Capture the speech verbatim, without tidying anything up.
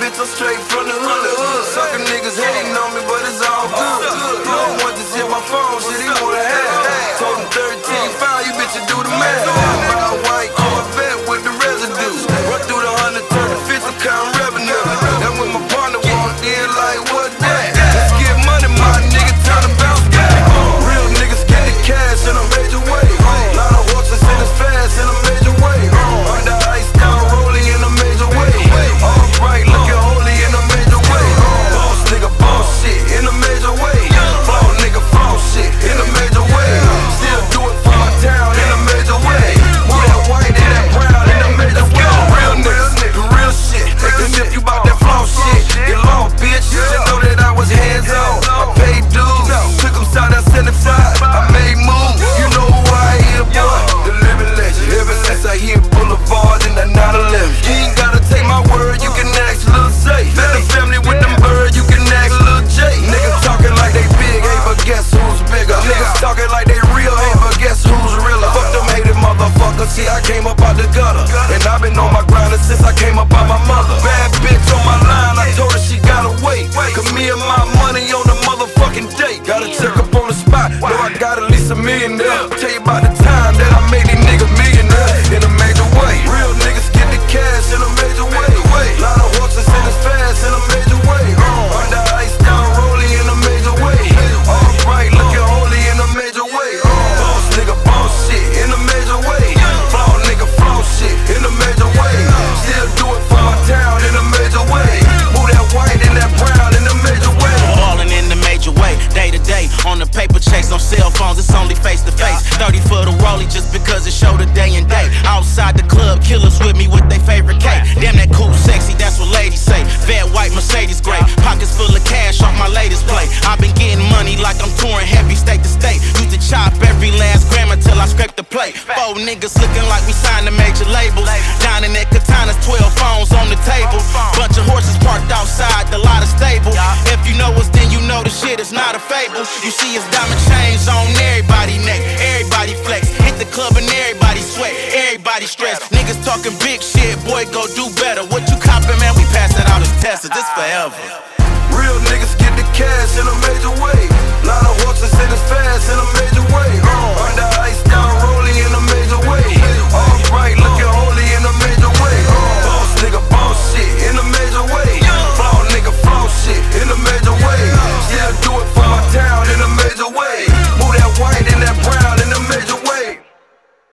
bitch, I'm straight from the hood. Sucker niggas hating on me, but it's all good. No one just hit my phone, shit, he wanna have. Told him thirteen, five, you bitches do the math. Buy a white Corvette with the residue. Run through the hundred, turn the fifty, count revenue. Then when my partner walked in, like, what that? Let's get money, my nigga, time to bounce back. Real niggas get the cash in a major way. Lot of horses in his fast in a major way. Under ice down, rolling in a major way. All bright, looking holy in a major way. Boss nigga, boss shit in a major way. Flow nigga, flow shit in a major way. Still do it for my town in a major way. Move that white and that brown in a major way. Real niggas, nigga, real shit. Take the shit, you bout that flow shit. Get low, bitch. Just know that I was hands on. I paid dues. Took them south at seventy-five. I made moves. You know who I am, boy. The living legend. Ever since I hit Boulevard in the nine eleven. You ain't gotta take my word, you can ask Lil Zay. Fed the family with them birds, you can ask Lil J. Niggas talking like they big, hey, but guess who's bigger? Niggas talking like they real, hey, but guess who's realer? Fuck them hated motherfuckers, see I came up out the gutter. And I've been on my grind since I came up out my mother. Bad bitch on my line, I told her she gotta wait. Cause me and my money on the motherfucking date. Gotta check up on the spot, know I got at least a million there. Tell you about the time that I made these niggas millionaires in a major way. Real niggas get the cash in a major way. Lot of horses in his fast in a major way. Under ice down, rolling in a major way. All bright, looking holy in a major way. Boss nigga, boss shit in a major way. Flow nigga, flow shit in a major way. Still do it for my town in a major way. Move that white and that brown in a major way. Ballin' in the major way, day to day. On the paper chase, on cell phones, it's only face to face. thirty for the rollie just because it showed the day and day. Outside the club, killers with me with their favorite cake. Damn, that cool, sexy, that's what ladies say. Fat white Mercedes gray, pockets full of cash off my latest play. I've been getting money like I'm touring heavy state to state. Used to chop every last gram until I scraped the plate. Four niggas looking like we signed the major labels. Dining at Katana's, twelve phones on the table. Bunch of horses parked outside the lot of stable. If you know us, then you know the shit is not a fable. You see us diamond chains on everybody neck, everybody flex. Hit the club and everybody sweat, everybody stress. Niggas talking big shit, boy, go do better. What you copping, man? We pass it out as Tesla, this forever. Real niggas get the cash in a